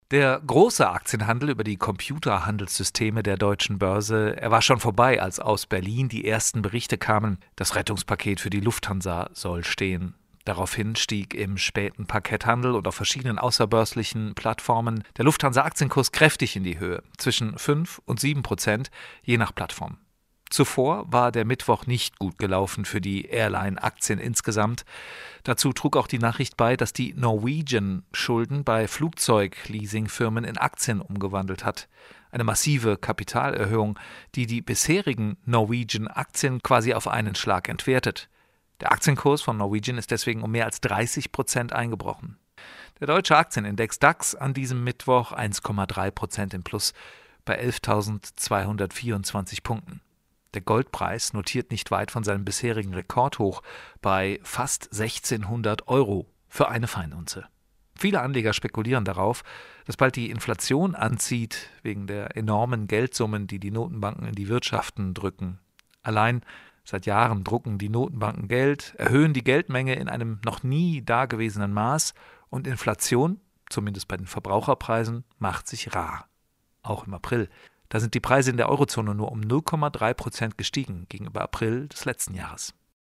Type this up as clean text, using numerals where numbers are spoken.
Der große Aktienhandel über die Computerhandelssysteme der deutschen Börse, er war schon vorbei, als aus Berlin die ersten Berichte kamen, das Rettungspaket für die Lufthansa soll stehen. Daraufhin stieg im späten Parketthandel und auf verschiedenen außerbörslichen Plattformen der Lufthansa-Aktienkurs kräftig in die Höhe, zwischen 5 und 7%, je nach Plattform. Zuvor war der Mittwoch nicht gut gelaufen für die Airline-Aktien insgesamt. Dazu trug auch die Nachricht bei, dass die Norwegian Schulden bei Flugzeugleasingfirmen in Aktien umgewandelt hat. Eine massive Kapitalerhöhung, die die bisherigen Norwegian-Aktien quasi auf einen Schlag entwertet. Der Aktienkurs von Norwegian ist deswegen um mehr als 30% eingebrochen. Der deutsche Aktienindex DAX an diesem Mittwoch 1,3% im Plus bei 11.224 Punkten. Der Goldpreis notiert nicht weit von seinem bisherigen Rekordhoch bei fast 1.600 Euro für eine Feinunze. Viele Anleger spekulieren darauf, dass bald die Inflation anzieht, wegen der enormen Geldsummen, die die Notenbanken in die Wirtschaften drücken. Allein seit Jahren drucken die Notenbanken Geld, erhöhen die Geldmenge in einem noch nie dagewesenen Maß und Inflation, zumindest bei den Verbraucherpreisen, macht sich rar. Auch im April. Da sind die Preise in der Eurozone nur um 0,3% gestiegen gegenüber April des letzten Jahres.